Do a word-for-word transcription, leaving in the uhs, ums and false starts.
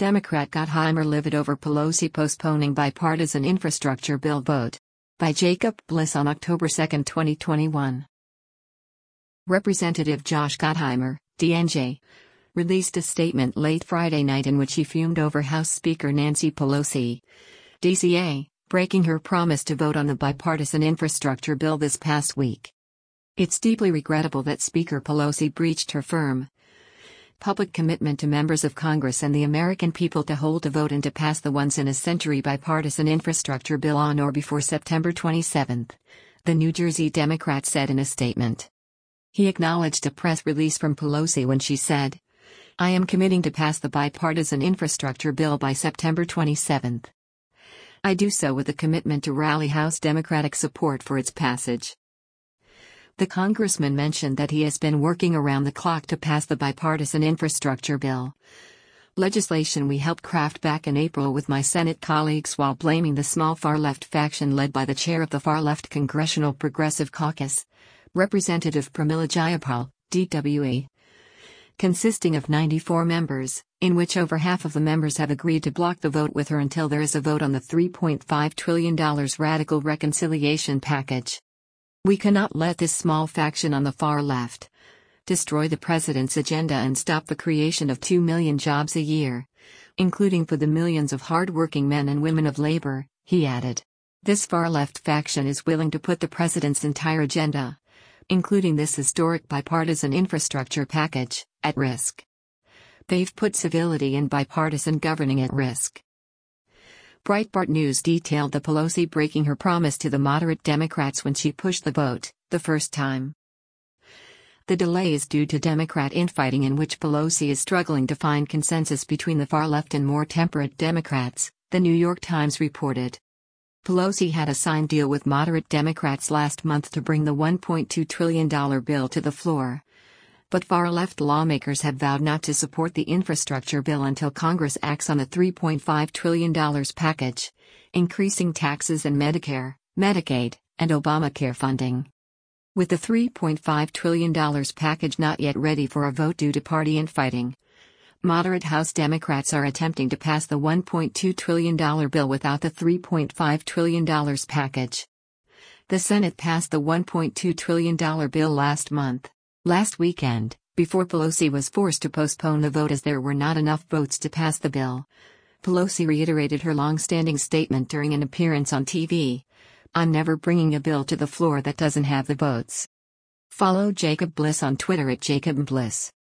Democrat Gottheimer livid over Pelosi postponing bipartisan infrastructure bill vote. By Jacob Bliss on October second, twenty twenty-one. Representative Josh Gottheimer, D N J, released a statement late Friday night in which he fumed over House Speaker Nancy Pelosi, D C A, breaking her promise to vote on the bipartisan infrastructure bill this past week. "It's deeply regrettable that Speaker Pelosi breached her firm public commitment to members of Congress and the American people to hold a vote and to pass the once-in-a-century bipartisan infrastructure bill on or before September twenty-seventh, the New Jersey Democrat said in a statement. He acknowledged a press release from Pelosi when she said, "I am committing to pass the bipartisan infrastructure bill by September twenty-seventh. I do so with a commitment to rally House Democratic support for its passage." The congressman mentioned that he has been working around the clock to pass the bipartisan infrastructure bill, legislation we helped craft back in April with my Senate colleagues, while blaming the small far-left faction led by the chair of the far-left Congressional Progressive Caucus, Representative Pramila Jayapal, D W E, consisting of ninety-four members, in which over half of the members have agreed to block the vote with her until there is a vote on the three point five trillion dollars radical reconciliation package. "We cannot let this small faction on the far left destroy the president's agenda and stop the creation of two million jobs a year, including for the millions of hard-working men and women of labor," he added. "This far-left faction is willing to put the president's entire agenda, including this historic bipartisan infrastructure package, at risk. They've put civility and bipartisan governing at risk." Breitbart News detailed the Pelosi breaking her promise to the moderate Democrats when she pushed the vote, the first time. The delay is due to Democrat infighting in which Pelosi is struggling to find consensus between the far-left and more temperate Democrats, the New York Times reported. Pelosi had a signed deal with moderate Democrats last month to bring the one point two trillion dollars bill to the floor. But far-left lawmakers have vowed not to support the infrastructure bill until Congress acts on the three point five trillion dollars package, increasing taxes and Medicare, Medicaid, and Obamacare funding. With the three point five trillion dollars package not yet ready for a vote due to party infighting, moderate House Democrats are attempting to pass the one point two trillion dollars bill without the three point five trillion dollars package. The Senate passed the one point two trillion dollars bill last month. Last weekend, before Pelosi was forced to postpone the vote as there were not enough votes to pass the bill. Pelosi reiterated her long-standing statement during an appearance on T V, "I'm never bringing a bill to the floor that doesn't have the votes." Follow Jacob Bliss on Twitter at Jacob Bliss.